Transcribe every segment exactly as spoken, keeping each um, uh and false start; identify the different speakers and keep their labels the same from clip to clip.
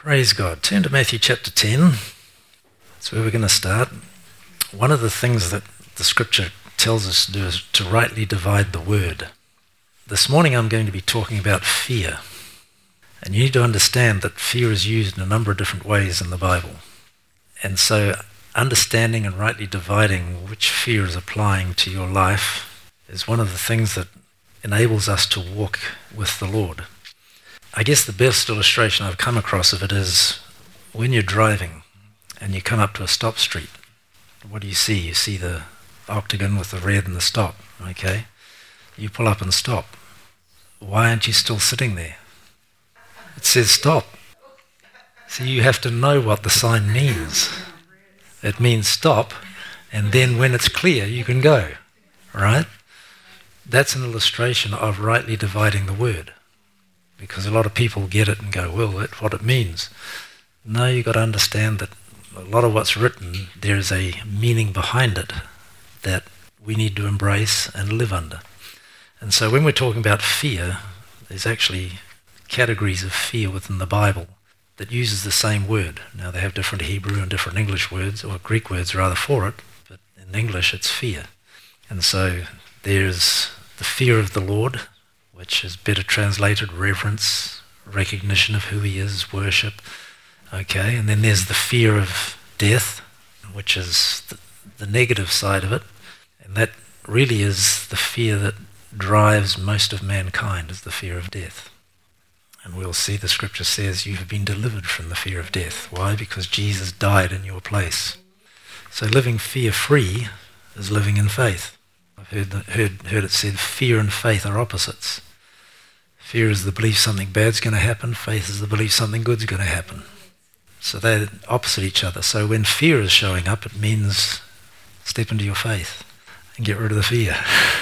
Speaker 1: Praise God. Turn to Matthew chapter ten. That's where we're going to start. One of the things that the scripture tells us to do is to rightly divide the word. This morning I'm going to be talking about fear. And you need to understand that fear is used in a number of different ways in the Bible. And so understanding and rightly dividing which fear is applying to your life is one of the things that enables us to walk with the Lord. I guess the best illustration I've come across of it is when you're driving and you come up to a stop street. What do you see? You see the octagon with the red and the stop, okay? You pull up and stop. Why aren't you still sitting there? It says stop. So you have to know what the sign means. It means stop, and then when it's clear, you can go, right? That's an illustration of rightly dividing the word. Because a lot of people get it and go, well, that's what it means. No, you've got to understand that a lot of what's written, there's a meaning behind it that we need to embrace and live under. And so when we're talking about fear, there's actually categories of fear within the Bible that uses the same word. Now they have different Hebrew and different English words, or Greek words rather, for it, but in English it's fear. And so there's the fear of the Lord, which is better translated reverence, recognition of who he is, worship. Okay, and then there's the fear of death, which is the, the negative side of it. And that really is the fear that drives most of mankind, is the fear of death. And we'll see the scripture says you have been delivered from the fear of death. Why? Because Jesus died in your place. So living fear-free is living in faith. I've heard, heard, heard it said fear and faith are opposites. Fear is the belief something bad's going to happen. Faith is the belief something good's going to happen. So they're opposite each other. So when fear is showing up, it means step into your faith and get rid of the fear.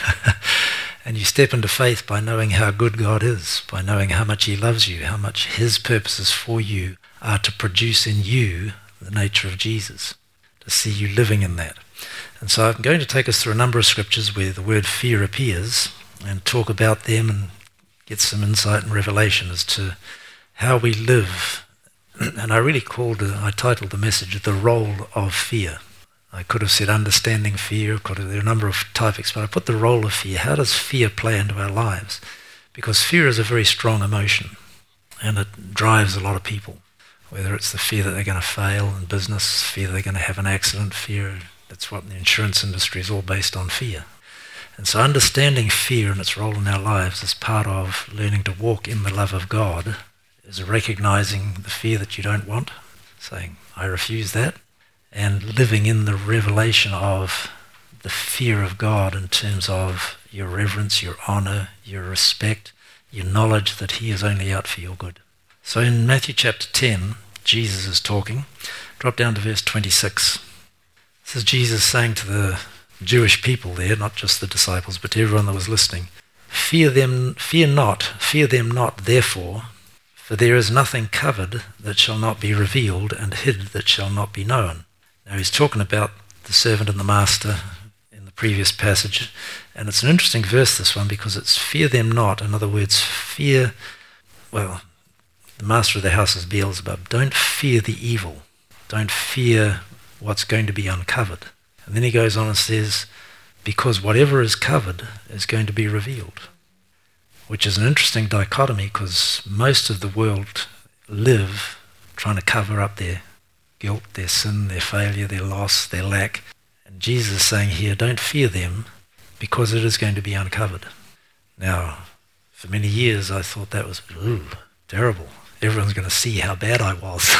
Speaker 1: And you step into faith by knowing how good God is, by knowing how much he loves you, how much his purposes for you are to produce in you the nature of Jesus, to see you living in that. And so I'm going to take us through a number of scriptures where the word fear appears and talk about them and get some insight and revelation as to how we live. And I really called, uh, I titled the message, The Role of Fear. I could have said understanding fear, could have, there are a number of topics, but I put the role of fear. How does fear play into our lives? Because fear is a very strong emotion, and it drives a lot of people, whether it's the fear that they're going to fail in business, fear they're going to have an accident, fear, that's what the insurance industry is all based on, fear. And so understanding fear and its role in our lives is part of learning to walk in the love of God, is recognizing the fear that you don't want, saying, I refuse that, and living in the revelation of the fear of God in terms of your reverence, your honor, your respect, your knowledge that he is only out for your good. So in Matthew chapter ten, Jesus is talking. Drop down to verse twenty-six. This is Jesus saying to the Jewish people there, not just the disciples, but to everyone that was listening, Fear them, fear not, fear them not, therefore, for there is nothing covered that shall not be revealed, and hid that shall not be known. Now he's talking about the servant and the master in the previous passage, and it's an interesting verse, this one, because it's fear them not. In other words, fear, well, the master of the house is Beelzebub. Don't fear the evil. Don't fear what's going to be uncovered. And then he goes on and says, because whatever is covered is going to be revealed, which is an interesting dichotomy because most of the world live trying to cover up their guilt, their sin, their failure, their loss, their lack. And Jesus is saying here, don't fear them because it is going to be uncovered. Now, for many years I thought that was ooh, terrible. Everyone's going to see how bad I was.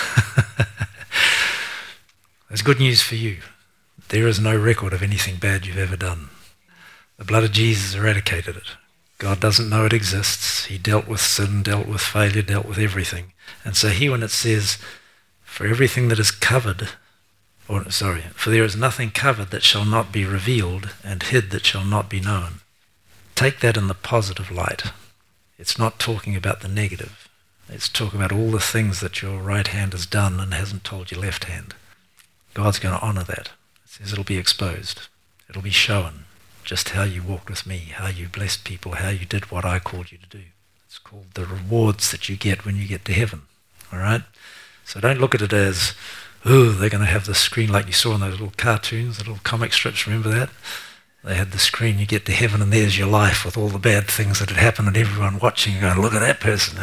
Speaker 1: There's good news for you. There is no record of anything bad you've ever done. The blood of Jesus eradicated it. God doesn't know it exists. He dealt with sin, dealt with failure, dealt with everything. And so here when it says, for everything that is covered, or sorry, for there is nothing covered that shall not be revealed, and hid that shall not be known. Take that in the positive light. It's not talking about the negative. It's talking about all the things that your right hand has done and hasn't told your left hand. God's going to honor that. It says it'll be exposed. It'll be shown just how you walked with me, how you blessed people, how you did what I called you to do. It's called the rewards that you get when you get to heaven. All right? So don't look at it as, oh, they're going to have the screen like you saw in those little cartoons, the little comic strips, remember that? They had the screen, you get to heaven and there's your life with all the bad things that had happened and everyone watching and going, look at that person.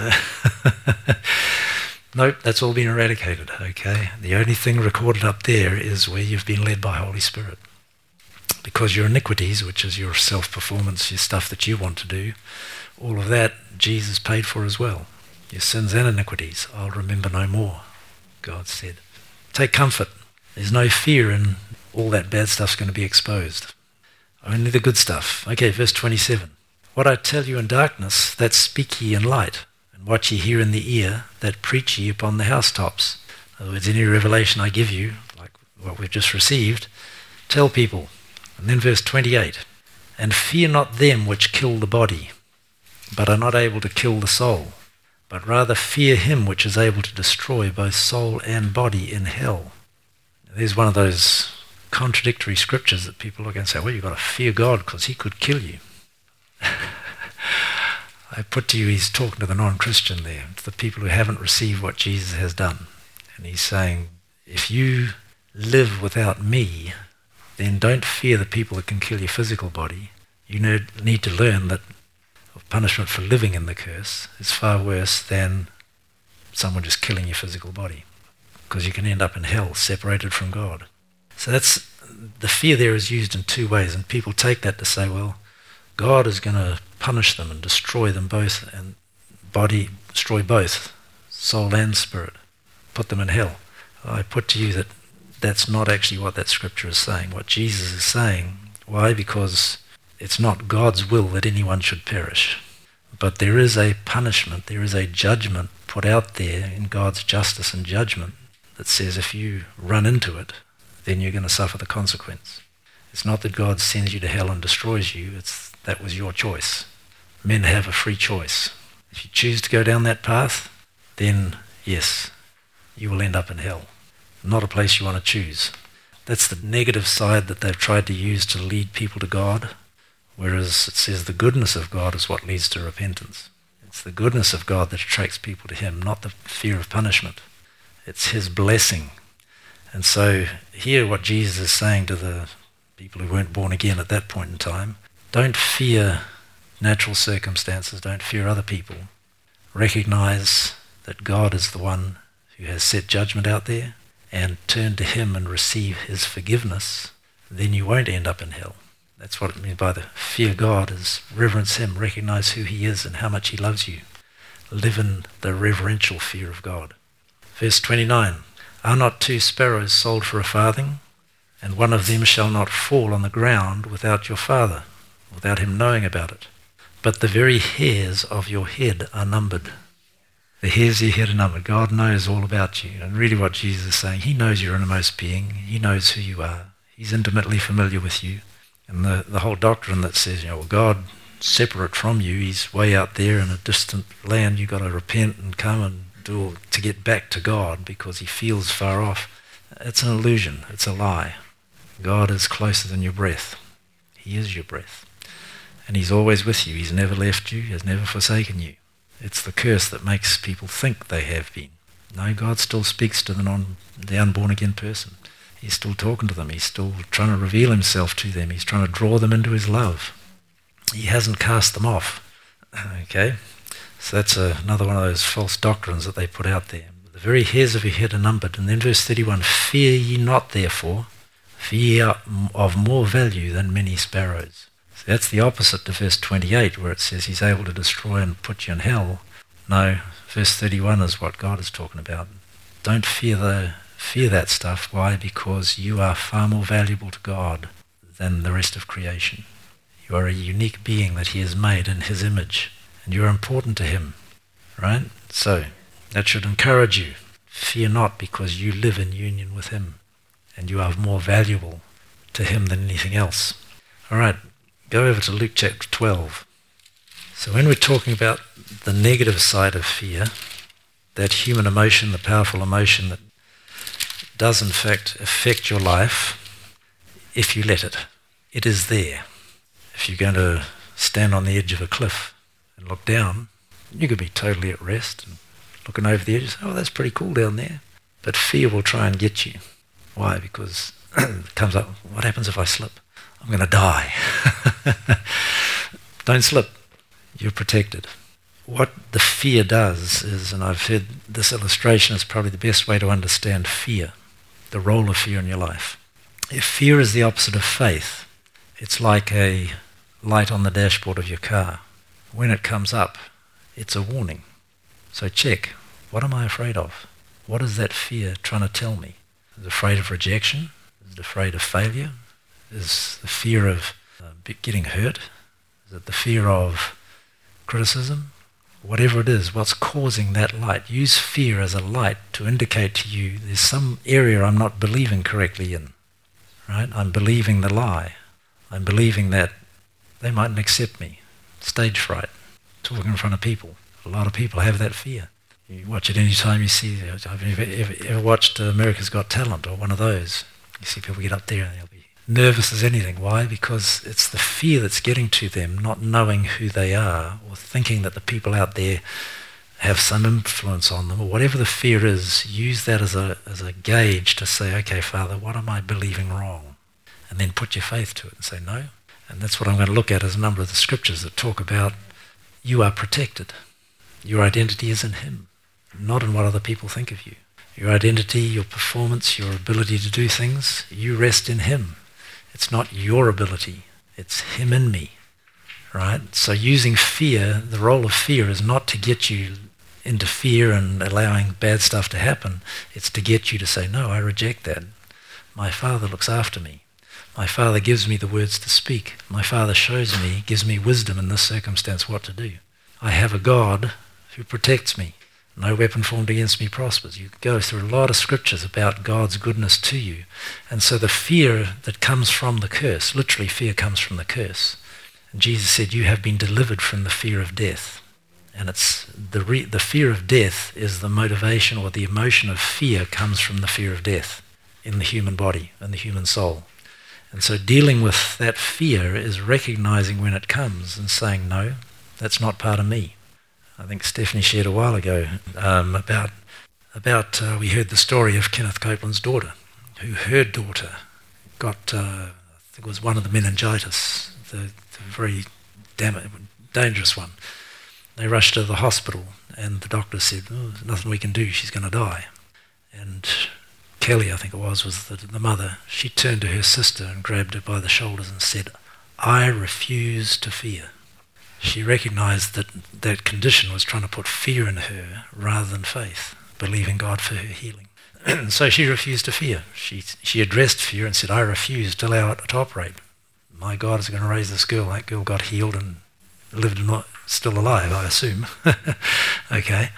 Speaker 1: Nope, that's all been eradicated, okay? The only thing recorded up there is where you've been led by Holy Spirit. Because your iniquities, which is your self-performance, your stuff that you want to do, all of that Jesus paid for as well. Your sins and iniquities, I'll remember no more, God said. Take comfort. There's no fear in all that bad stuff's going to be exposed. Only the good stuff. Okay, verse twenty-seven. What I tell you in darkness, that speak ye in light, and what ye hear in the ear, that preach ye upon the housetops. In other words, any revelation I give you, like what we've just received, tell people. And then verse twenty-eight. And fear not them which kill the body, but are not able to kill the soul, but rather fear him which is able to destroy both soul and body in hell. There's one of those contradictory scriptures that people look at and say, well, you've got to fear God because he could kill you. I put to you, he's talking to the non-Christian there, to the people who haven't received what Jesus has done. And he's saying, if you live without me, then don't fear the people that can kill your physical body. You need to learn that punishment for living in the curse is far worse than someone just killing your physical body, because you can end up in hell separated from God. So that's the fear there is used in two ways, and people take that to say, well, God is going to punish them and destroy them both, and body destroy both, soul and spirit, put them in hell. I put to you that that's not actually what that scripture is saying. What Jesus is saying, why? Because it's not God's will that anyone should perish. But there is a punishment, there is a judgment put out there in God's justice and judgment that says if you run into it, then you're going to suffer the consequence. It's not that God sends you to hell and destroys you, it's that was your choice. Men have a free choice. If you choose to go down that path, then yes, you will end up in hell. Not a place you want to choose. That's the negative side that they've tried to use to lead people to God. Whereas it says the goodness of God is what leads to repentance. It's the goodness of God that attracts people to him, not the fear of punishment. It's his blessing. And so here what Jesus is saying to the people who weren't born again at that point in time, don't fear natural circumstances, don't fear other people. Recognize that God is the one who has set judgment out there, and turn to him and receive his forgiveness. Then you won't end up in hell. That's what it means by the fear God, is reverence him, recognize who he is and how much he loves you. Live in the reverential fear of God. Verse twenty-nine, are not two sparrows sold for a farthing? And one of them shall not fall on the ground without your Father, without him knowing about it. But the very hairs of your head are numbered. The hairs of your head are numbered. God knows all about you. And really what Jesus is saying, he knows your innermost being. He knows who you are. He's intimately familiar with you. And the, the whole doctrine that says, you know, well, God separate from you, he's way out there in a distant land, you've got to repent and come and do all, to get back to God because he feels far off. It's an illusion, it's a lie. God is closer than your breath. He is your breath. And he's always with you. He's never left you, has never forsaken you. It's the curse that makes people think they have been. No, God still speaks to the, non, the unborn again person. He's still talking to them. He's still trying to reveal himself to them. He's trying to draw them into his love. He hasn't cast them off. Okay? So that's a, another one of those false doctrines that they put out there. The very hairs of your head are numbered. And then verse thirty-one, fear ye not therefore, for ye are of more value than many sparrows. So that's the opposite to verse twenty-eight, where it says he's able to destroy and put you in hell. No, verse thirty-one is what God is talking about. Don't fear the Fear that stuff. Why? Because you are far more valuable to God than the rest of creation. You are a unique being that he has made in his image, and you are important to him, right? So that should encourage you. Fear not, because you live in union with him, and you are more valuable to him than anything else. All right, go over to Luke chapter twelve. So when we're talking about the negative side of fear, that human emotion, the powerful emotion that does in fact affect your life if you let it. It is there. If you're going to stand on the edge of a cliff and look down, you could be totally at rest and looking over the edge and say, oh, that's pretty cool down there. But fear will try and get you. Why? Because it comes up, what happens if I slip? I'm going to die. Don't slip. You're protected. What the fear does is, and I've heard this illustration is probably the best way to understand fear, the role of fear in your life. If fear is the opposite of faith, it's like a light on the dashboard of your car. When it comes up, it's a warning. So check, what am I afraid of? What is that fear trying to tell me? Is it afraid of rejection? Is it afraid of failure? Is the fear of uh, getting hurt? Is it the fear of criticism? Whatever it is, what's causing that light? Use fear as a light to indicate to you there's some area I'm not believing correctly in. Right? I'm believing the lie. I'm believing that they mightn't accept me. Stage fright. Talking in front of people. A lot of people have that fear. You watch it any time you see, have you ever, ever, ever watched America's Got Talent or one of those? You see people get up there and they'll be nervous as anything. Why? Because it's the fear that's getting to them, not knowing who they are or thinking that the people out there have some influence on them, or whatever the fear is. Use that as a as a gauge to say, okay, Father, what am I believing wrong? And then put your faith to it and say no. And that's what I'm going to look at as a number of the scriptures that talk about you are protected. Your identity is in him, not in what other people think of you. Your identity, your performance, your ability to do things, you rest in him. It's not your ability, it's him in me, right? So using fear, the role of fear is not to get you into fear and allowing bad stuff to happen. It's to get you to say, no, I reject that. My Father looks after me. My Father gives me the words to speak. My Father shows me, gives me wisdom in this circumstance what to do. I have a God who protects me. No weapon formed against me prospers. You go through a lot of scriptures about God's goodness to you. And so the fear that comes from the curse, literally fear comes from the curse. And Jesus said, you have been delivered from the fear of death. And it's the re- the fear of death is the motivation, or the emotion of fear comes from the fear of death in the human body and the human soul. And so dealing with that fear is recognizing when it comes and saying, no, that's not part of me. I think Stephanie shared a while ago um, about, about uh, we heard the story of Kenneth Copeland's daughter, who her daughter got, uh, I think it was one of the meningitis, the, the very dam- dangerous one. They rushed her to the hospital and the doctor said, oh, there's nothing we can do, she's going to die. And Kelly, I think it was, was the, the mother. She turned to her sister and grabbed her by the shoulders and said, I refuse to fear. She recognized that that condition was trying to put fear in her rather than faith, believing God for her healing. And so she refused to fear. She she addressed fear and said, I refuse to allow it to operate. My God is going to raise this girl. That girl got healed and lived not still alive, I assume. Okay.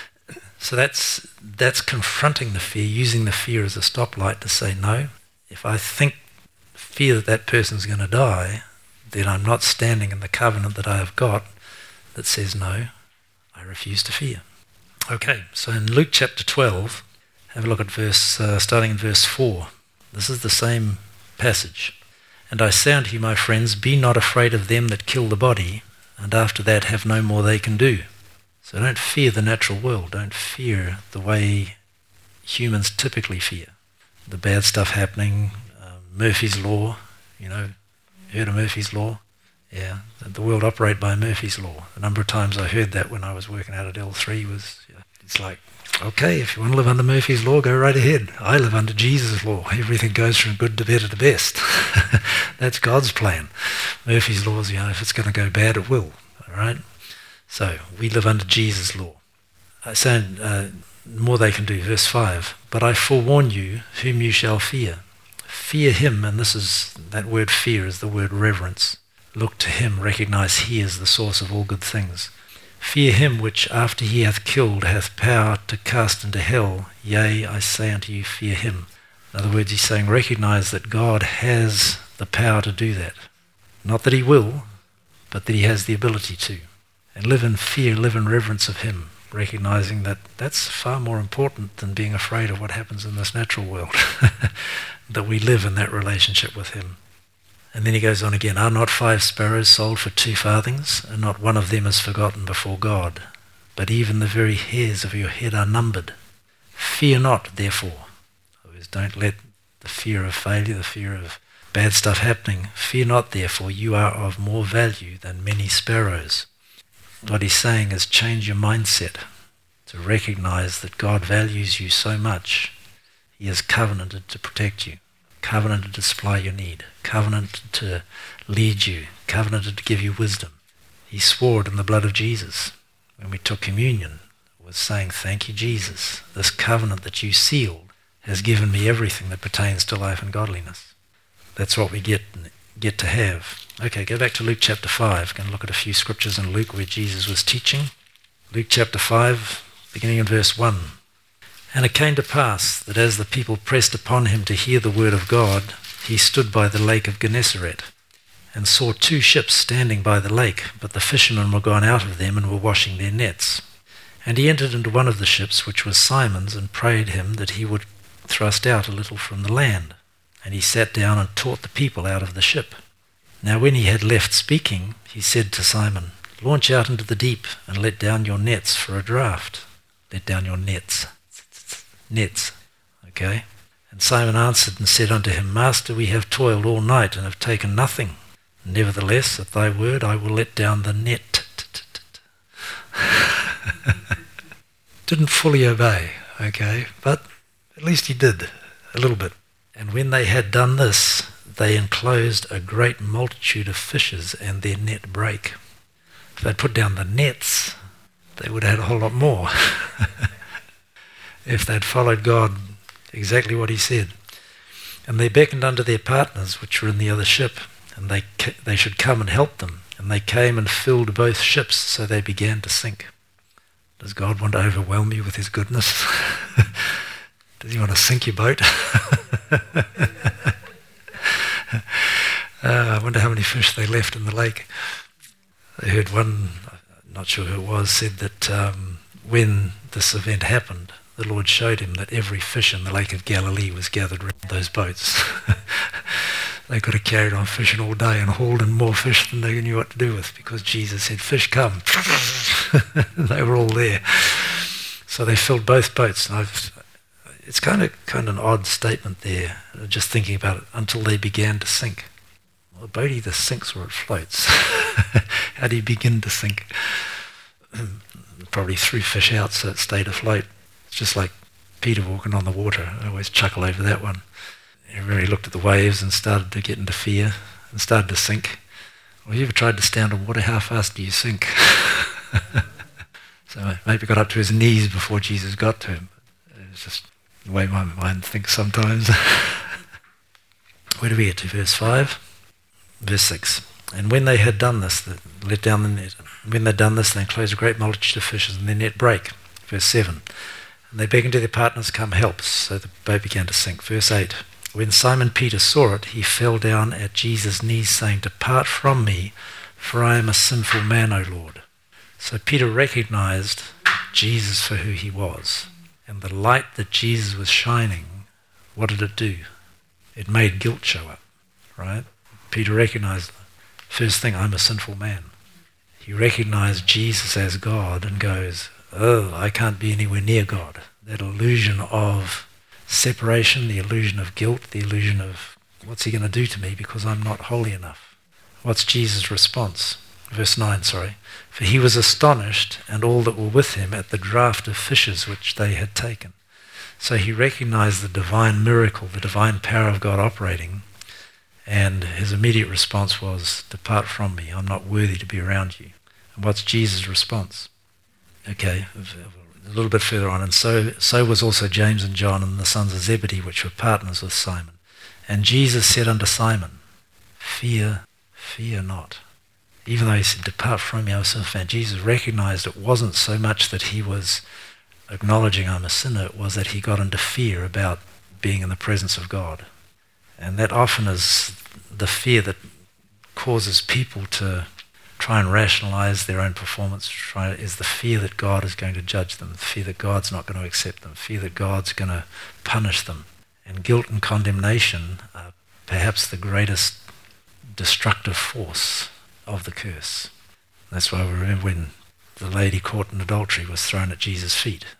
Speaker 1: So that's that's confronting the fear, using the fear as a stoplight to say, no, if I think fear that that person's going to die, then I'm not standing in the covenant that I have got that says, no, I refuse to fear. Okay, so in Luke chapter twelve, have a look at verse, uh, starting in verse four. This is the same passage. And I say unto you, my friends, be not afraid of them that kill the body, and after that have no more they can do. So don't fear the natural world. Don't fear the way humans typically fear. The bad stuff happening, uh, Murphy's Law, you know, heard of Murphy's Law? Yeah, the world operates by Murphy's Law. The number of times I heard that when I was working out at L three was, yeah, it's like, okay, if you want to live under Murphy's Law, go right ahead. I live under Jesus' law. Everything goes from good to better to best. That's God's plan. Murphy's Law is, you know, if it's going to go bad, it will. All right? So we live under Jesus' law. I say, uh, more they can do, verse five. But I forewarn you whom you shall fear. Fear him, and this is, that word fear is the word reverence. Look to him, recognize he is the source of all good things. Fear him which after he hath killed hath power to cast into hell. Yea, I say unto you, fear him. In other words, he's saying recognize that God has the power to do that. Not that he will, but that he has the ability to. And live in fear, live in reverence of him, recognizing that that's far more important than being afraid of what happens in this natural world. That we live in that relationship with him. And then he goes on again, are not five sparrows sold for two farthings, and not one of them is forgotten before God? But even the very hairs of your head are numbered. Fear not, therefore. Otherwise, don't let the fear of failure, the fear of bad stuff happening, fear not, therefore, you are of more value than many sparrows. What he's saying is change your mindset to recognize that God values you so much. He has covenanted to protect you, covenanted to supply your need, covenanted to lead you, covenanted to give you wisdom. He swore it in the blood of Jesus. When we took communion, was saying, thank you, Jesus. This covenant that you sealed has given me everything that pertains to life and godliness. That's what we get get to have. Okay, go back to Luke chapter five. We're going to look at a few scriptures in Luke where Jesus was teaching. Luke chapter five, beginning in verse one. And it came to pass that as the people pressed upon him to hear the word of God, he stood by the lake of Gennesaret, and saw two ships standing by the lake, but the fishermen were gone out of them and were washing their nets. And he entered into one of the ships, which was Simon's, and prayed him that he would thrust out a little from the land. And he sat down and taught the people out of the ship. Now when he had left speaking, he said to Simon, launch out into the deep, and let down your nets for a draught. Let down your nets. Nets. Okay? And Simon answered and said unto him, Master, we have toiled all night, and have taken nothing. Nevertheless, at thy word I will let down the net. Didn't fully obey, okay, but at least he did, a little bit. And when they had done this, they enclosed a great multitude of fishes, and their net brake. If they'd put down the nets, they would have had a whole lot more. If they'd followed God exactly what he said. And they beckoned unto their partners, which were in the other ship, and they they should come and help them. And they came and filled both ships, so they began to sink. Does God want to overwhelm you with his goodness? Does he want to sink your boat? uh, I wonder how many fish they left in the lake. I heard one, I'm not sure who it was, said that um, when this event happened, the Lord showed him that every fish in the Lake of Galilee was gathered around those boats. They could have carried on fishing all day and hauled in more fish than they knew what to do with, because Jesus said, fish come. They were all there. So they filled both boats. And I've, it's kind of kind of an odd statement there, just thinking about it, until they began to sink. Well, the boat either sinks or it floats. How do you begin to sink? Probably threw fish out so it stayed afloat. It's just like Peter walking on the water. I always chuckle over that one. He really looked at the waves and started to get into fear and started to sink. Well, you ever tried to stay underwater? How fast do you sink? So maybe got up to his knees before Jesus got to him. It's just the way my mind thinks sometimes. Where do we get to? Verse five? Verse six. And when they had done this, they let down the net. When they'd done this, they enclosed a great multitude of fishes, and their net brake. Verse seven. And they beckoned to their partners, come help. So the boat began to sink. Verse eight. When Simon Peter saw it, he fell down at Jesus' knees, saying, depart from me, for I am a sinful man, O Lord. So Peter recognized Jesus for who he was. And the light that Jesus was shining, what did it do? It made guilt show up, right? Peter recognized, first thing, I'm a sinful man. He recognized Jesus as God and goes, oh, I can't be anywhere near God. That illusion of separation, the illusion of guilt, the illusion of what's he going to do to me because I'm not holy enough. What's Jesus' response? Verse nine, sorry. For he was astonished, and all that were with him, at the draught of fishes which they had taken. So he recognized the divine miracle, the divine power of God operating, and his immediate response was, depart from me, I'm not worthy to be around you. And what's Jesus' response? Okay, a little bit further on, and so so was also James and John and the sons of Zebedee, which were partners with Simon. And Jesus said unto Simon, fear, fear not. Even though he said, depart from me, I was a sinful man, Jesus recognized it wasn't so much that he was acknowledging I'm a sinner, it was that he got into fear about being in the presence of God. And that often is the fear that causes people to try and rationalize their own performance, try, is the fear that God is going to judge them, the fear that God's not going to accept them, fear that God's going to punish them. And guilt and condemnation are perhaps the greatest destructive force of the curse. That's why we remember when the lady caught in adultery was thrown at Jesus' feet.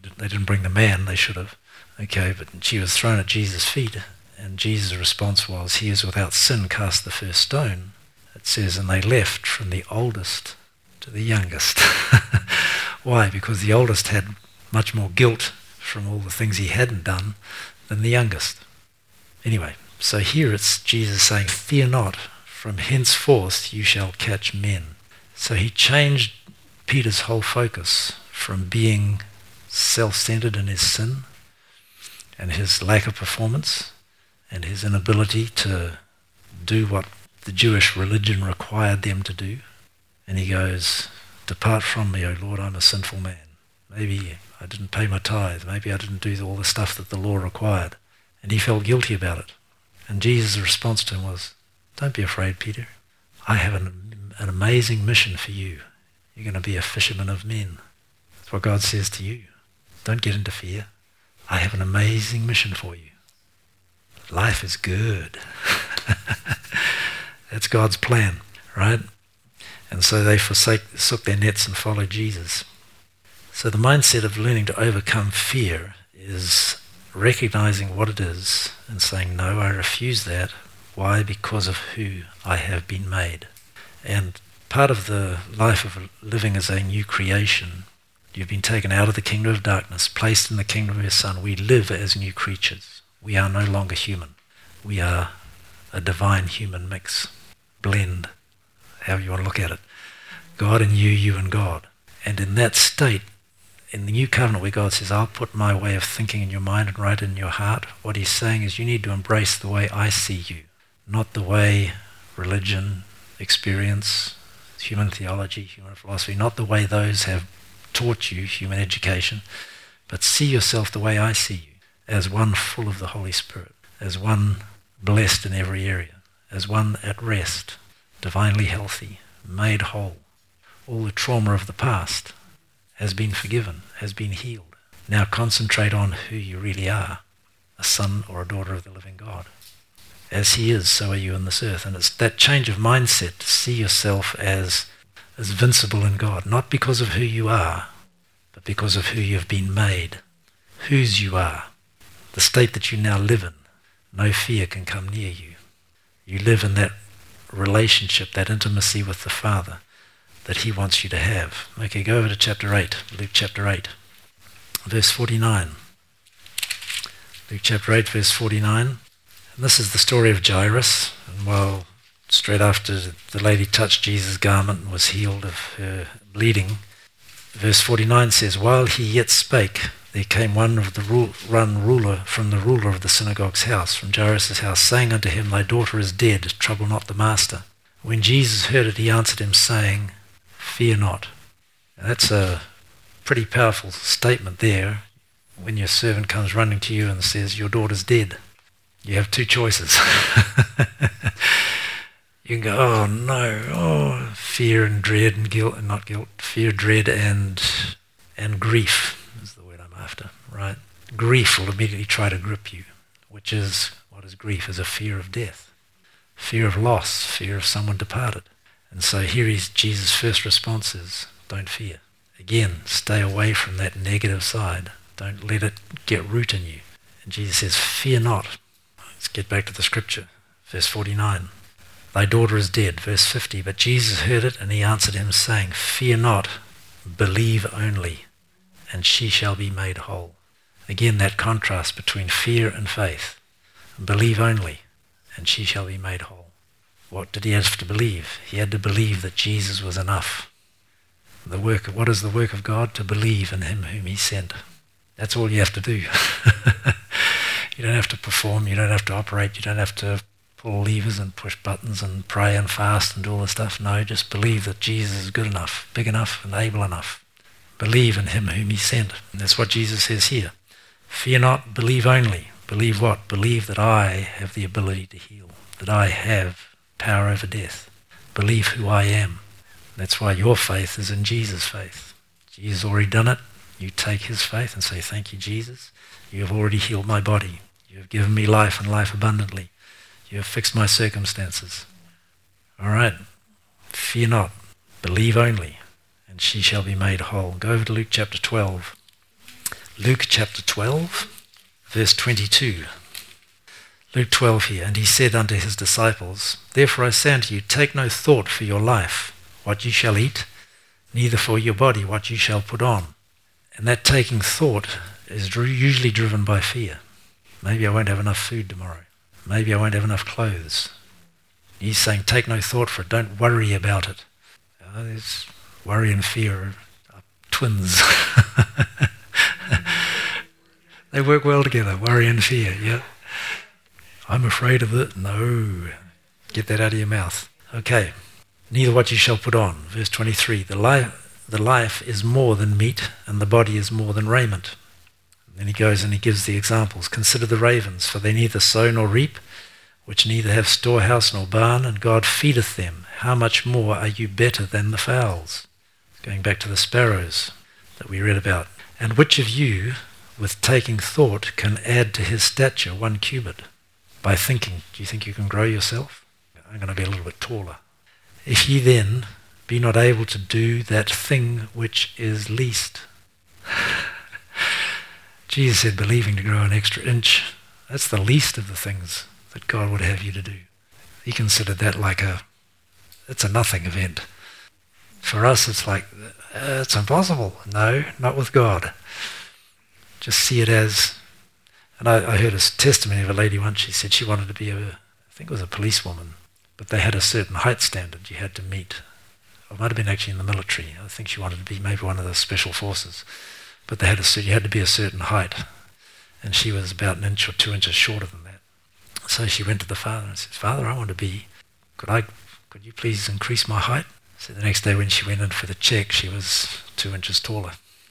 Speaker 1: They didn't bring the man, they should have. Okay, but she was thrown at Jesus' feet, and Jesus' response was, he is without sin, cast the first stone. It says, and they left from the oldest to the youngest. Why? Because the oldest had much more guilt from all the things he hadn't done than the youngest. Anyway, so here it's Jesus saying, fear not, from henceforth you shall catch men. So he changed Peter's whole focus from being self-centered in his sin and his lack of performance and his inability to do what the Jewish religion required them to do. And he goes, depart from me, O Lord, I'm a sinful man. Maybe I didn't pay my tithe. Maybe I didn't do all the stuff that the law required. And he felt guilty about it. And Jesus' response to him was, don't be afraid, Peter. I have an, an amazing mission for you. You're going to be a fisherman of men. That's what God says to you. Don't get into fear. I have an amazing mission for you. Life is good. That's God's plan, right? And so they forsake, forsook their nets and followed Jesus. So the mindset of learning to overcome fear is recognizing what it is and saying, no, I refuse that. Why? Because of who I have been made. And part of the life of living as a new creation, you've been taken out of the kingdom of darkness, placed in the kingdom of your Son. We live as new creatures. We are no longer human. We are a divine human mix, blend, however you want to look at it. God and you, you and God. And in that state, in the new covenant where God says, I'll put my way of thinking in your mind and write it in your heart, what he's saying is you need to embrace the way I see you, not the way religion, experience, human theology, human philosophy, not the way those have taught you, human education, but see yourself the way I see you, as one full of the Holy Spirit, as one blessed in every area, as one at rest, divinely healthy, made whole. All the trauma of the past has been forgiven, has been healed. Now concentrate on who you really are, a son or a daughter of the living God. As he is, so are you in this earth. And it's that change of mindset to see yourself as, as invincible in God, not because of who you are, but because of who you've been made, whose you are, the state that you now live in. No fear can come near you. You live in that relationship, that intimacy with the Father that he wants you to have. Okay, go over to chapter eight, Luke chapter eight, verse forty-nine. Luke chapter eight, verse forty-nine. And this is the story of Jairus. And while straight after the lady touched Jesus' garment and was healed of her bleeding, verse forty-nine says, while he yet spake, there came one of the rule, run ruler from the ruler of the synagogue's house, from Jairus' house, saying unto him, thy daughter is dead, trouble not the master. When Jesus heard it, he answered him, saying, fear not. Now that's a pretty powerful statement there. When your servant comes running to you and says, your daughter's dead, you have two choices. You can go, oh no, oh, fear and dread and guilt, and not guilt, fear, dread, and and grief is the word I'm after, right? Grief will immediately try to grip you, which is, what is grief? Is a fear of death, fear of loss, fear of someone departed. And so here is Jesus' first response is, don't fear. Again, stay away from that negative side. Don't let it get root in you. And Jesus says, fear not. Let's get back to the scripture. Verse forty-nine. Thy daughter is dead. Verse fifty. But Jesus heard it, and he answered him, saying, fear not, believe only, and she shall be made whole. Again, that contrast between fear and faith. Believe only, and she shall be made whole. What did he have to believe? He had to believe that Jesus was enough. The work, what is the work of God? To believe in him whom he sent. That's all you have to do. You don't have to perform, you don't have to operate, you don't have to pull levers and push buttons and pray and fast and do all this stuff. No, just believe that Jesus is good enough, big enough and able enough. Believe in him whom he sent. And that's what Jesus says here. Fear not, believe only. Believe what? Believe that I have the ability to heal, that I have power over death. Believe who I am. That's why your faith is in Jesus' faith. Jesus already done it. You take his faith and say, thank you, Jesus. You have already healed my body. You have given me life and life abundantly. You have fixed my circumstances. All right. Fear not. Believe only, and she shall be made whole. Go over to Luke chapter twelve. Luke chapter twelve, verse twenty-two. Luke twelve here, and he said unto his disciples, Therefore I say unto you, take no thought for your life, what ye shall eat, neither for your body, what ye shall put on. And that taking thought is usually driven by fear. Maybe I won't have enough food tomorrow. Maybe I won't have enough clothes. He's saying, take no thought for it. Don't worry about it. Uh, there's worry and fear are twins. They work well together, worry and fear, yeah. I'm afraid of it. No. Get that out of your mouth. Okay. Neither what you shall put on. Verse twenty-three. The life, the life is more than meat, and the body is more than raiment. And then he goes and he gives the examples. Consider the ravens, for they neither sow nor reap, which neither have storehouse nor barn, and God feedeth them. How much more are you better than the fowls? Going back to the sparrows that we read about. And which of you, with taking thought, can add to his stature one cubit? By thinking, do you think you can grow yourself? I'm going to be a little bit taller. If ye then be not able to do that thing which is least. Jesus said believing to grow an extra inch. That's the least of the things that God would have you to do. He considered that like a, it's a nothing event. For us it's like, uh, it's impossible. No, not with God. Just see it as, and I, I heard a testimony of a lady once. She said she wanted to be a, I think it was a policewoman, but they had a certain height standard you had to meet. It might have been actually in the military. I think she wanted to be maybe one of the special forces, but they had a you had to be a certain height, and she was about an inch or two inches shorter than that. So she went to the father and said, "Father, I want to be. Could I? Could you please increase my height?" So the next day when she went in for the check, she was two inches taller.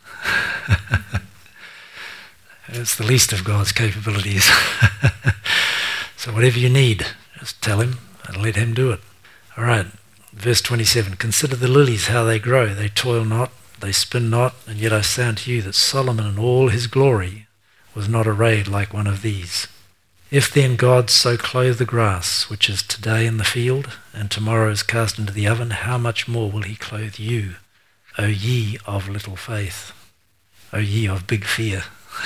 Speaker 1: It's the least of God's capabilities. So whatever you need, just tell him and let him do it. All right, verse twenty-seven. Consider the lilies, how they grow. They toil not, they spin not, and yet I say unto you that Solomon in all his glory was not arrayed like one of these. If then God so clothe the grass, which is today in the field, and tomorrow is cast into the oven, how much more will he clothe you, O ye of little faith? O ye of big fear.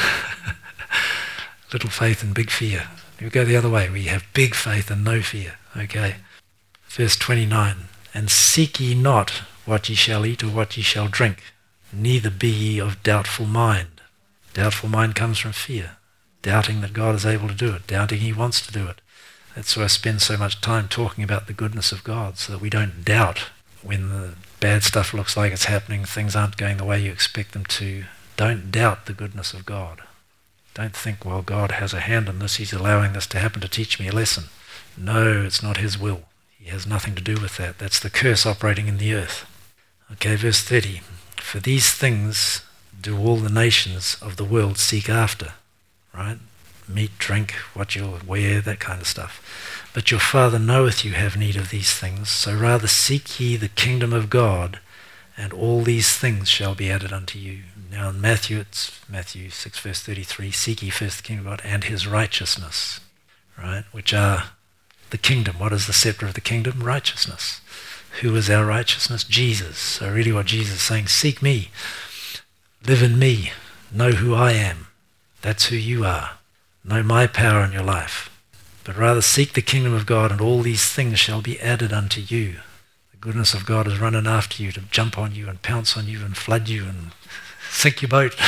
Speaker 1: Little faith and big fear. You go the other way. We have big faith and no fear. Okay. Verse twenty-nine. And seek ye not what ye shall eat or what ye shall drink, neither be ye of doubtful mind. Doubtful mind comes from fear. Doubting that God is able to do it. Doubting he wants to do it. That's why I spend so much time talking about the goodness of God, so that we don't doubt when the bad stuff looks like it's happening, things aren't going the way you expect them to. Don't doubt the goodness of God. Don't think, well, God has a hand in this. He's allowing this to happen to teach me a lesson. No, it's not his will. He has nothing to do with that. That's the curse operating in the earth. Okay, verse thirty. For these things do all the nations of the world seek after. Right? Meat, drink, what you'll wear, that kind of stuff. But your Father knoweth you have need of these things. So rather seek ye the kingdom of God, and all these things shall be added unto you. Now in Matthew, it's Matthew six verse thirty-three, seek ye first the kingdom of God and his righteousness, right? Which are the kingdom. What is the scepter of the kingdom? Righteousness. Who is our righteousness? Jesus. So really what Jesus is saying, seek me, live in me, know who I am. That's who you are. Know my power in your life. But rather seek the kingdom of God, and all these things shall be added unto you. The goodness of God is running after you to jump on you and pounce on you and flood you and sink your boat.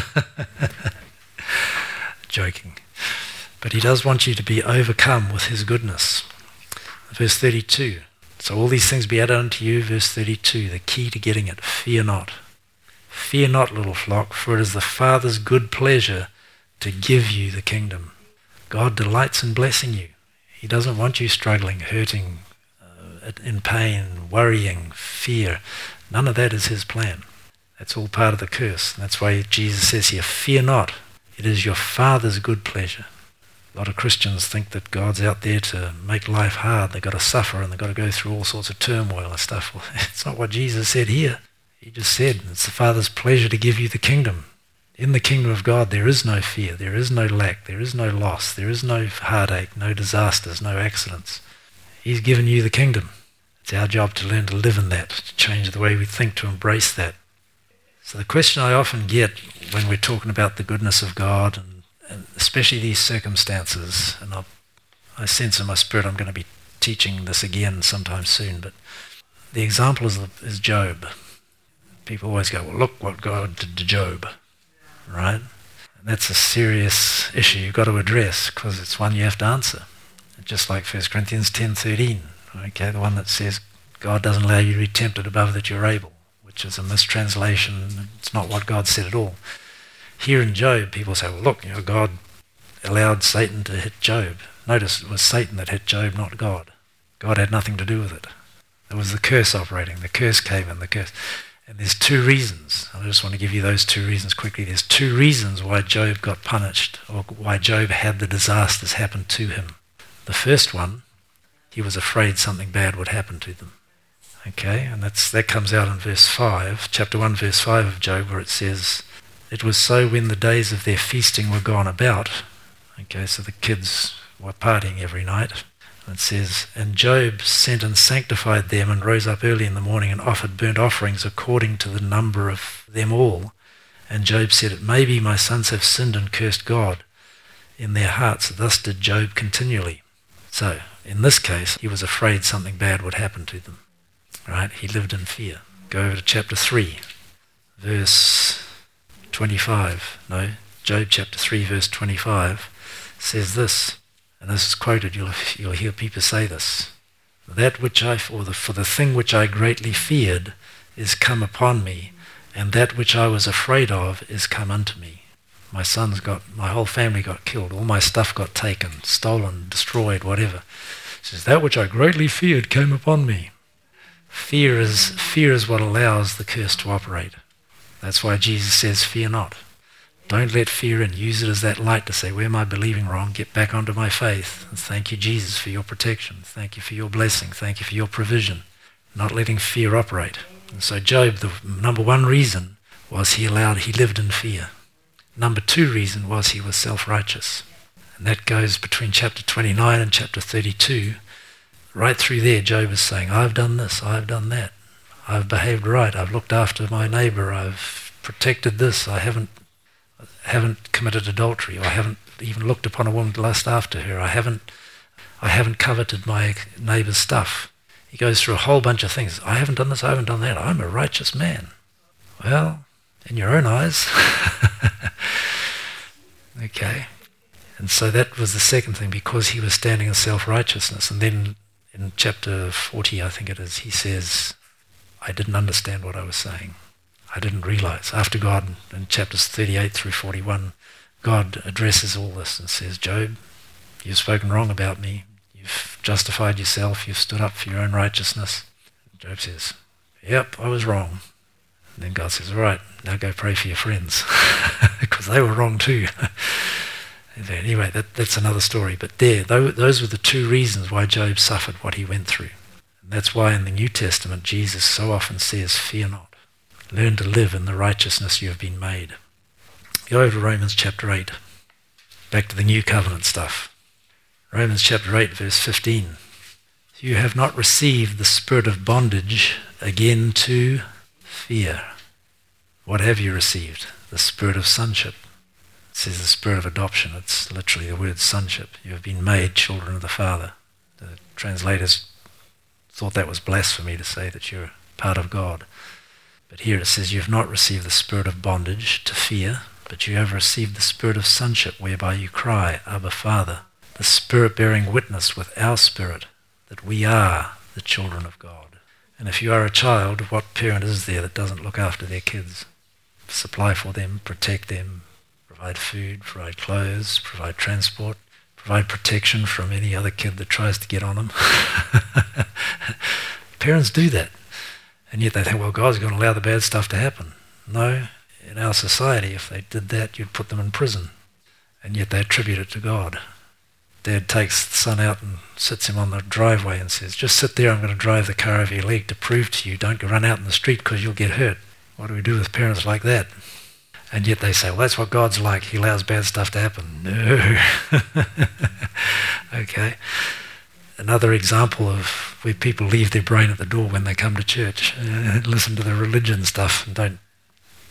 Speaker 1: Joking. But he does want you to be overcome with his goodness. Verse thirty-two. So all these things be added unto you. Verse thirty-two. The key to getting it. Fear not. Fear not, little flock, for it is the Father's good pleasure to give you the kingdom. God delights in blessing you. He doesn't want you struggling, hurting, uh, in pain, worrying, fear. None of that is his plan. That's all part of the curse. That's why Jesus says here, fear not. It is your Father's good pleasure. A lot of Christians think that God's out there to make life hard. They've got to suffer and they've got to go through all sorts of turmoil and stuff. Well, it's not what Jesus said here. He just said it's the Father's pleasure to give you the kingdom. In the kingdom of God there is no fear, there is no lack, there is no loss, there is no heartache, no disasters, no accidents. He's given you the kingdom. It's our job to learn to live in that, to change the way we think, to embrace that. So the question I often get when we're talking about the goodness of God, and, and especially these circumstances, and I'll, I sense in my spirit I'm going to be teaching this again sometime soon, but the example is, is Job. People always go, well, look what God did to Job, right? And that's a serious issue you've got to address, because it's one you have to answer. Just like First Corinthians ten thirteen, okay, the one that says God doesn't allow you to be tempted above that you're able, which is a mistranslation. It's not what God said at all. Here in Job, people say, well, look, you know, God allowed Satan to hit Job. Notice it was Satan that hit Job, not God. God had nothing to do with it. It was the curse operating. The curse came in, the curse. And there's two reasons. I just want to give you those two reasons quickly. There's two reasons why Job got punished, or why Job had the disasters happen to him. The first one, he was afraid something bad would happen to them. Okay, and that's that comes out in verse five, chapter one, verse five of Job, where it says, it was so when the days of their feasting were gone about. Okay, so the kids were partying every night. And it says, and Job sent and sanctified them, and rose up early in the morning and offered burnt offerings according to the number of them all. And Job said, it may be my sons have sinned and cursed God in their hearts. Thus did Job continually. So, in this case, he was afraid something bad would happen to them. Right? He lived in fear. Go over to chapter three, verse twenty-five. No, Job chapter three, verse twenty-five says this, and this is quoted, you'll, you'll hear people say this. That which I, or the, for the thing which I greatly feared is come upon me, and that which I was afraid of is come unto me. My sons got, my whole family got killed, all my stuff got taken, stolen, destroyed, whatever. It says, that which I greatly feared came upon me. Fear is, fear is what allows the curse to operate. That's why Jesus says, fear not. Don't let fear in. Use it as that light to say, where am I believing wrong? Get back onto my faith. And thank you, Jesus, for your protection. Thank you for your blessing. Thank you for your provision. Not letting fear operate. And so Job, the number one reason was he allowed, he lived in fear. Number two reason was he was self-righteous. And that goes between chapter twenty-nine and chapter thirty-two. Right through there, Job is saying, I've done this, I've done that. I've behaved right, I've looked after my neighbor, I've protected this, I haven't haven't committed adultery, or I haven't even looked upon a woman to lust after her, I haven't I haven't coveted my neighbor's stuff. He goes through a whole bunch of things. I haven't done this, I haven't done that, I'm a righteous man. Well, in your own eyes. Okay. And so that was the second thing, because he was standing in self-righteousness. And then in chapter forty, I think it is, he says, I didn't understand what I was saying. I didn't realize. After God, in chapters thirty-eight through forty-one, God addresses all this and says, Job, you've spoken wrong about me. You've justified yourself. You've stood up for your own righteousness. And Job says, yep, I was wrong. And then God says, all right, now go pray for your friends, because they were wrong too. Anyway, that, that's another story. But there, those were the two reasons why Job suffered what he went through. And that's why in the New Testament, Jesus so often says, fear not. Learn to live in the righteousness you have been made. Go over to Romans chapter eight. Back to the New Covenant stuff. Romans chapter eight, verse fifteen. You have not received the spirit of bondage again to fear. What have you received? The spirit of sonship. It says the spirit of adoption. It's literally the word sonship. You have been made children of the Father. The translators thought that was blasphemy to say that you're part of God. But here it says you have not received the spirit of bondage to fear, but you have received the spirit of sonship, whereby you cry, Abba, Father. The Spirit bearing witness with our spirit that we are the children of God. And if you are a child, what parent is there that doesn't look after their kids? Supply for them, protect them, provide food, provide clothes, provide transport, provide protection from any other kid that tries to get on them. Parents do that. And yet they think, well, God's going to allow the bad stuff to happen. No, in our society, if they did that, you'd put them in prison. And yet they attribute it to God. Dad takes the son out and sits him on the driveway and says, just sit there, I'm going to drive the car over your leg to prove to you, don't run out in the street because you'll get hurt. What do we do with parents like that? And yet they say, well, that's what God's like. He allows bad stuff to happen. No. Okay. Another example of where people leave their brain at the door when they come to church, uh, listen to the religion stuff and don't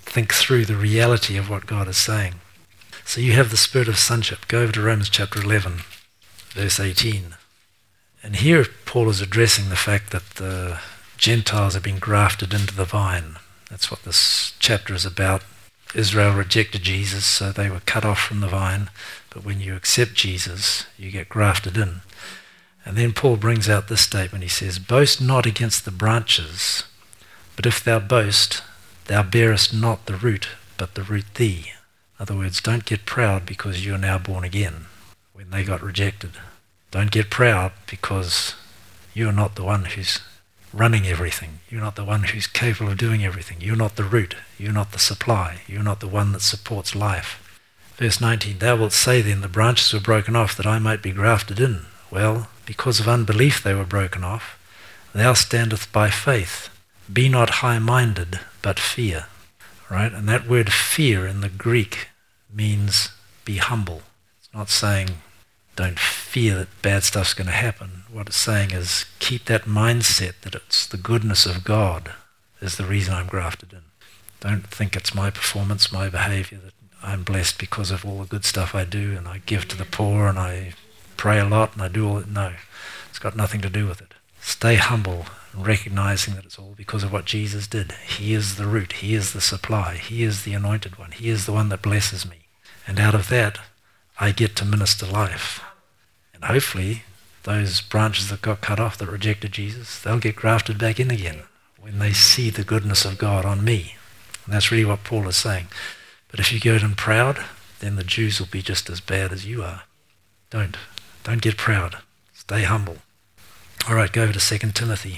Speaker 1: think through the reality of what God is saying. So you have the spirit of sonship. Go over to Romans chapter eleven, verse eighteen. And here Paul is addressing the fact that the Gentiles have been grafted into the vine. That's what this chapter is about. Israel rejected Jesus, so they were cut off from the vine. But when you accept Jesus, you get grafted in. And then Paul brings out this statement. He says, boast not against the branches, but if thou boast, thou bearest not the root, but the root thee. In other words, don't get proud because you are now born again when they got rejected. Don't get proud because you're not the one who's running everything. You're not the one who's capable of doing everything. You're not the root. You're not the supply. You're not the one that supports life. Verse nineteen, thou wilt say then, the branches were broken off that I might be grafted in. Well, because of unbelief they were broken off. Thou standest by faith. Be not high-minded, but fear. Right? And that word fear in the Greek means be humble. It's not saying don't fear that bad stuff's going to happen. What it's saying is keep that mindset that it's the goodness of God is the reason I'm grafted in. Don't think it's my performance, my behavior, that I'm blessed because of all the good stuff I do and I give to the poor and I pray a lot and I do all that. No, it's got nothing to do with it. Stay humble and recognizing that it's all because of what Jesus did. He is the root. He is the supply. He is the anointed one. He is the one that blesses me. And out of that, I get to minister life. And hopefully, those branches that got cut off that rejected Jesus, they'll get grafted back in again when they see the goodness of God on me. And that's really what Paul is saying. But if you go in proud, then the Jews will be just as bad as you are. Don't. Don't get proud. Stay humble. All right, go over to Second Timothy.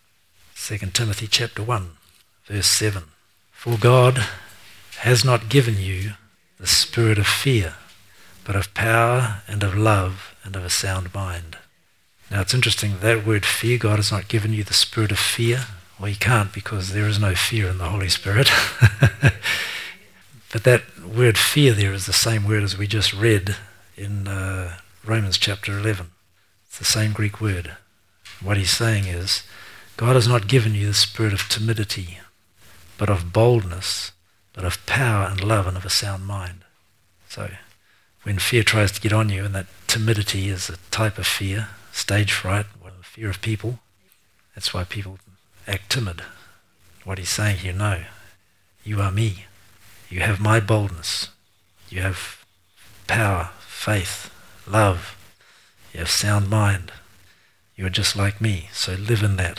Speaker 1: Second Timothy chapter one, verse seven. For God has not given you the spirit of fear, but of power and of love and of a sound mind. Now it's interesting, that word fear, God has not given you the spirit of fear. Well, you can't because there is no fear in the Holy Spirit. But that word fear there is the same word as we just read in uh, Romans chapter eleven. It's the same Greek word. What he's saying is, God has not given you the spirit of timidity, but of boldness, but of power and love and of a sound mind. So when fear tries to get on you, and that timidity is a type of fear, stage fright, well, fear of people, that's why people act timid. What he's saying here, no, you are me. You have my boldness. You have power, faith, love. You have sound mind. You are just like me, so live in that.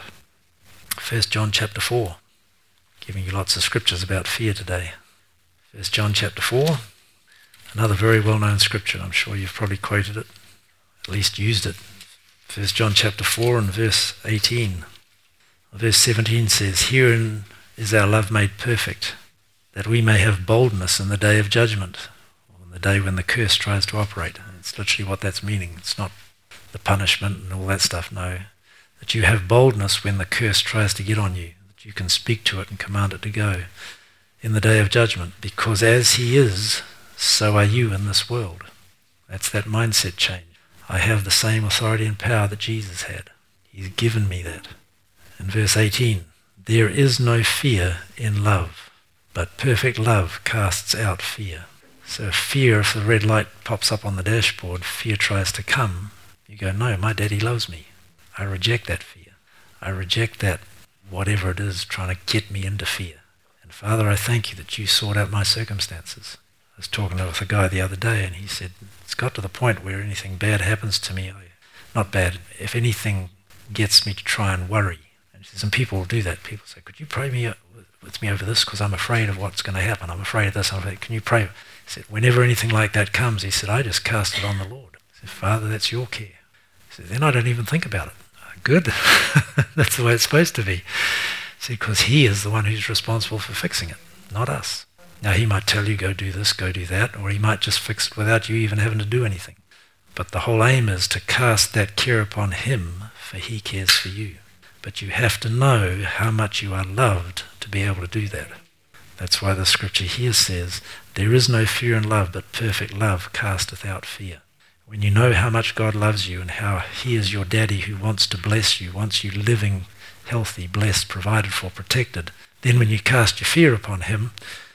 Speaker 1: First John chapter four, giving you lots of scriptures about fear today. First John chapter four, another very well-known scripture. I'm sure you've probably quoted it, at least used it. First John chapter four and verse eighteen. Verse seventeen says, herein is our love made perfect, that we may have boldness in the day of judgment, on the day when the curse tries to operate. And it's literally what that's meaning. It's not the punishment and all that stuff, no. That you have boldness when the curse tries to get on you, that you can speak to it and command it to go in the day of judgment, because as he is, so are you in this world. That's that mindset change. I have the same authority and power that Jesus had. He's given me that. In verse eighteen, there is no fear in love, but perfect love casts out fear. So fear, if the red light pops up on the dashboard, fear tries to come. You go, no, my daddy loves me. I reject that fear. I reject that whatever it is trying to get me into fear. And Father, I thank you that you sort out my circumstances. I was talking with a guy the other day and he said, it's got to the point where anything bad happens to me, I, not bad, if anything gets me to try and worry. And he says, and people will do that. People say, could you pray me with me over this because I'm afraid of what's going to happen. I'm afraid of this. I'm afraid. Can you pray? He said, whenever anything like that comes, he said, I just cast it on the Lord. I said, Father, that's your care. He said, then I don't even think about it. Good. That's the way it's supposed to be. See, because he is the one who's responsible for fixing it, not us. Now, he might tell you, go do this, go do that, or he might just fix it without you even having to do anything. But the whole aim is to cast that care upon him, for he cares for you. But you have to know how much you are loved to be able to do that. That's why the scripture here says, there is no fear in love, but perfect love casteth out fear. When you know how much God loves you and how he is your daddy who wants to bless you, wants you living, healthy, blessed, provided for, protected, then when you cast your fear upon him,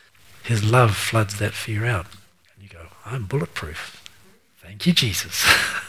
Speaker 1: his love floods that fear out. And you go, I'm bulletproof. Thank you, Jesus.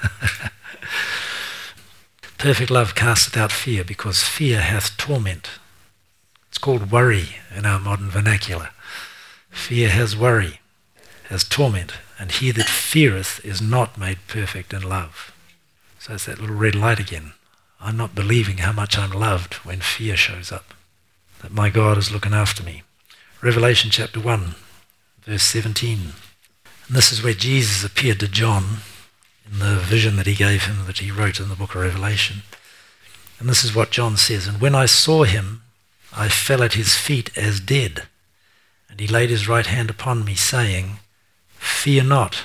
Speaker 1: Perfect love casteth out fear, because fear hath torment. It's called worry in our modern vernacular. Fear has worry, has torment, and he that feareth is not made perfect in love. So it's that little red light again. I'm not believing how much I'm loved when fear shows up, that my God is looking after me. Revelation chapter one, verse seventeen. And this is where Jesus appeared to John in the vision that he gave him, that he wrote in the book of Revelation. And this is what John says, and when I saw him, I fell at his feet as dead. And he laid his right hand upon me, saying, Fear not,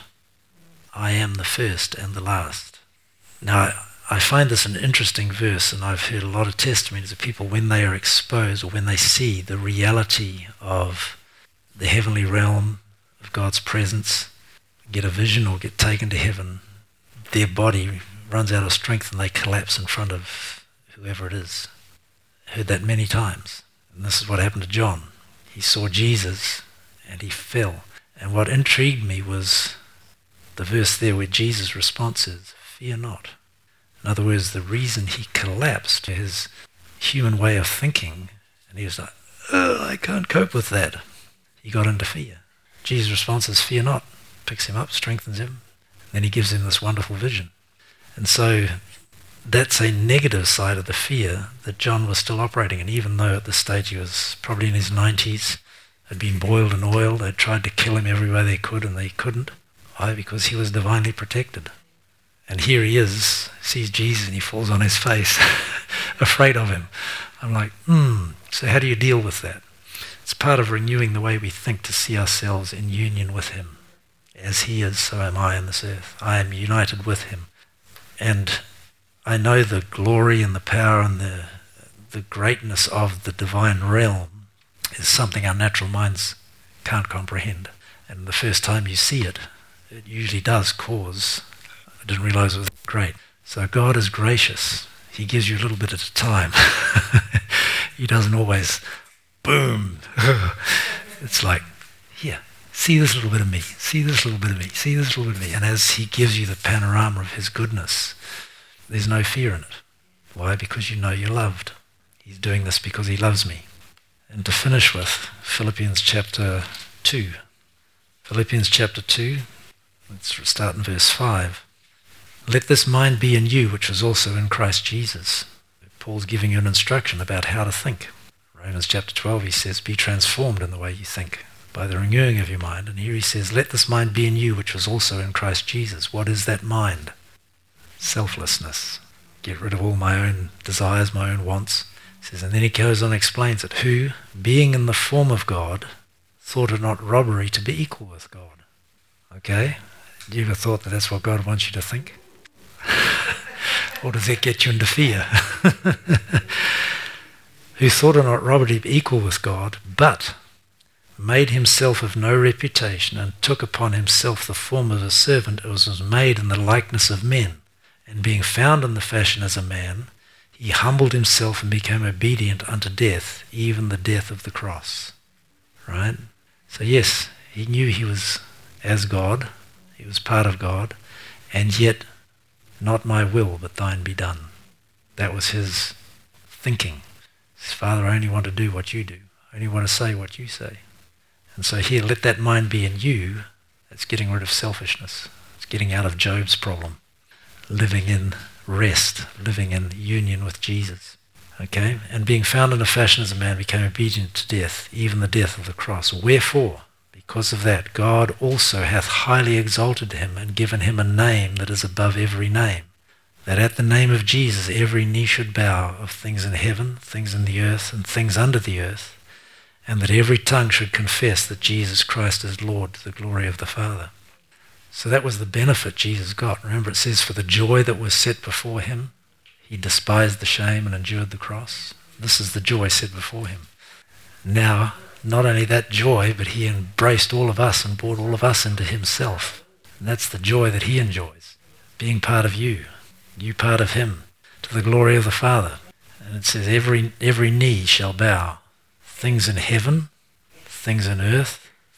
Speaker 1: I am the first and the last. Now, I find this an interesting verse, and I've heard a lot of testimonies of people when they are exposed or when they see the reality of the heavenly realm, of God's presence, get a vision or get taken to heaven, their body runs out of strength and they collapse in front of whoever it is. I heard that many times. And this is what happened to John. He saw Jesus and he fell. And what intrigued me was the verse there where Jesus' response is, fear not. In other words, the reason he collapsed, his human way of thinking, and he was like, oh, I can't cope with that. He got into fear. Jesus' response is, fear not. Picks him up, strengthens him. Then he gives him this wonderful vision. And so that's a negative side of the fear that John was still operating in, even though at this stage he was probably in his nineties, had been boiled in oil. They tried to kill him every way they could, and they couldn't. Why? Because he was divinely protected. And here he is, sees Jesus, and he falls on his face, afraid of him. I'm like, hmm, so how do you deal with that? It's part of renewing the way we think, to see ourselves in union with him. As he is, so am I in this earth. I am united with him. And I know the glory and the power and the the greatness of the divine realm is something our natural minds can't comprehend. And the first time you see it, it usually does cause, I didn't realize it was great. So God is gracious. He gives you a little bit at a time. He doesn't always, boom. It's like, here, see this little bit of me, see this little bit of me, see this little bit of me. And as he gives you the panorama of his goodness, there's no fear in it. Why? Because you know you're loved. He's doing this because he loves me. And to finish with, Philippians chapter two. Philippians chapter two, let's start in verse five. Let this mind be in you, which was also in Christ Jesus. Paul's giving you an instruction about how to think. Romans chapter twelve, he says, be transformed in the way you think by the renewing of your mind. And here he says, let this mind be in you, which was also in Christ Jesus. What is that mind? Selflessness. Get rid of all my own desires, my own wants. He says, and then he goes on and explains it. Who, being in the form of God, thought it not robbery to be equal with God. Okay? You ever thought that that's what God wants you to think? Or does that get you into fear? Who thought it not robbery to be equal with God, but made himself of no reputation, and took upon himself the form of a servant, as was made in the likeness of men. And being found in the fashion as a man, he humbled himself and became obedient unto death, even the death of the cross. Right? So yes, he knew he was as God, he was part of God, and yet not my will, but thine be done. That was his thinking. His Father, I only want to do what you do. I only want to say what you say. And so here, let that mind be in you. That's getting rid of selfishness. It's getting out of Job's problem. Living in rest, living in union with Jesus. Okay? And being found in a fashion as a man, became obedient to death, even the death of the cross. Wherefore, because of that, God also hath highly exalted him, and given him a name that is above every name, that at the name of Jesus every knee should bow, of things in heaven, things in the earth, and things under the earth, and that every tongue should confess that Jesus Christ is Lord, to the glory of the Father. So that was the benefit Jesus got. Remember, it says, for the joy that was set before him, he despised the shame and endured the cross. This is the joy set before him. Now, not only that joy, but he embraced all of us and brought all of us into himself. And that's the joy that he enjoys, being part of you, you part of him, to the glory of the Father. And it says, every every knee shall bow, things in heaven, things in earth,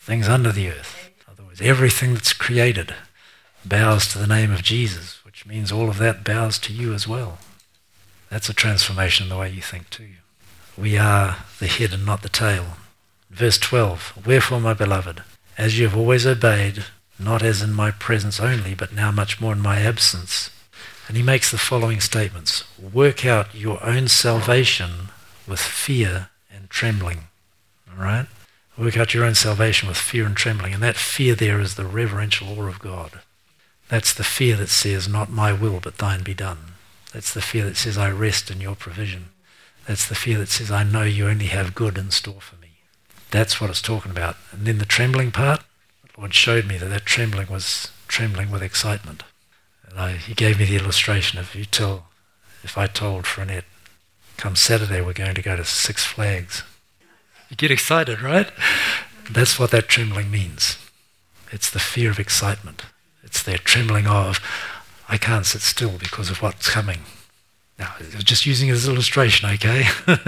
Speaker 1: things under the earth. In other words, everything that's created bows to the name of Jesus, which means all of that bows to you as well. That's a transformation in the way you think too. We are the head and not the tail. Verse twelve, wherefore, my beloved, as you have always obeyed, not as in my presence only, but now much more in my absence. And he makes the following statements. Work out your own salvation with fear and trembling. All right? Work out your own salvation with fear and trembling. And that fear there is the reverential awe of God. That's the fear that says, not my will, but thine be done. That's the fear that says, I rest in your provision. That's the fear that says, I know you only have good in store for me. That's what it's talking about. And then the trembling part, the Lord showed me that that trembling was trembling with excitement. And I, he gave me the illustration of, you tell, if I told Frenette, come Saturday we're going to go to Six Flags. You get excited, right? That's what that trembling means. It's the fear of excitement. It's their trembling of, I can't sit still because of what's coming. Now, I was just using it as an illustration, okay?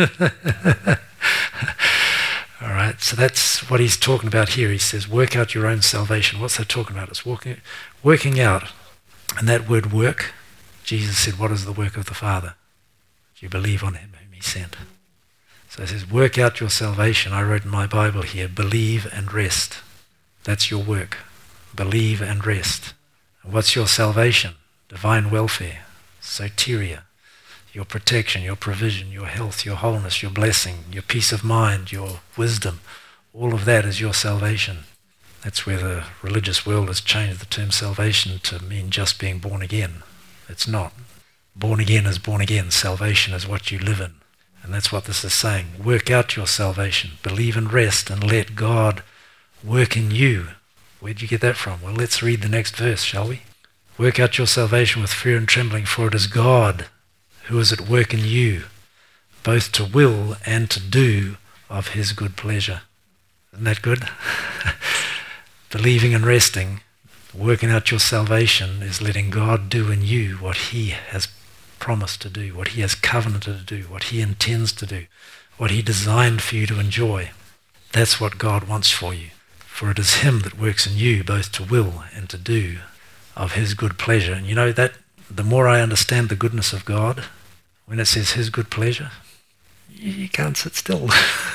Speaker 1: All right, so that's what he's talking about here. He says, work out your own salvation. What's that talking about? It's working, working out. And that word work, Jesus said, what is the work of the Father? Do you believe on him whom he sent? So it says, work out your salvation. I wrote in my Bible here, believe and rest. That's your work. Believe and rest. And what's your salvation? Divine welfare, soteria, your protection, your provision, your health, your wholeness, your blessing, your peace of mind, your wisdom. All of that is your salvation. That's where the religious world has changed the term salvation to mean just being born again. It's not. Born again is born again. Salvation is what you live in. And that's what this is saying. Work out your salvation. Believe and rest and let God work in you. Where did you get that from? Well, let's read the next verse, shall we? Work out your salvation with fear and trembling, for it is God who is at work in you, both to will and to do of his good pleasure. Isn't that good? Believing and resting, working out your salvation is letting God do in you what he has promised to do, what he has covenanted to do, what he intends to do, what he designed for you to enjoy. That's what God wants for you. For it is him that works in you both to will and to do of his good pleasure. And you know that the more I understand the goodness of God, when it says his good pleasure, you can't sit still.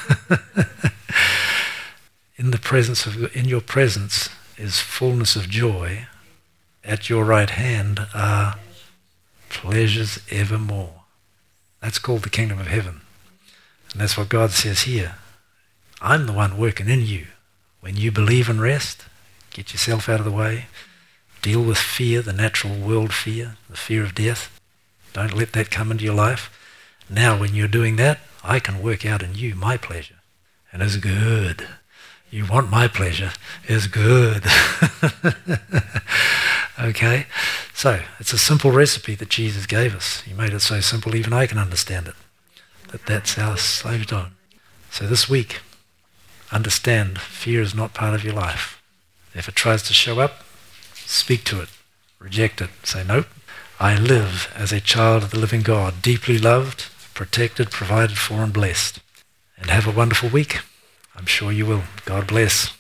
Speaker 1: In the presence of, in your presence is fullness of joy. At your right hand are pleasures evermore. That's called the kingdom of heaven. And that's what God says here. I'm the one working in you. When you believe and rest, get yourself out of the way, deal with fear, the natural world fear, the fear of death. Don't let that come into your life. Now when you're doing that, I can work out in you my pleasure. And it's good. You want my pleasure. It's good. Okay? So, it's a simple recipe that Jesus gave us. He made it so simple even I can understand it. That that's our slave time. So this week, understand fear is not part of your life. If it tries to show up, speak to it. Reject it. Say, nope. I live as a child of the living God, deeply loved, protected, provided for, and blessed. And have a wonderful week. I'm sure you will. God bless.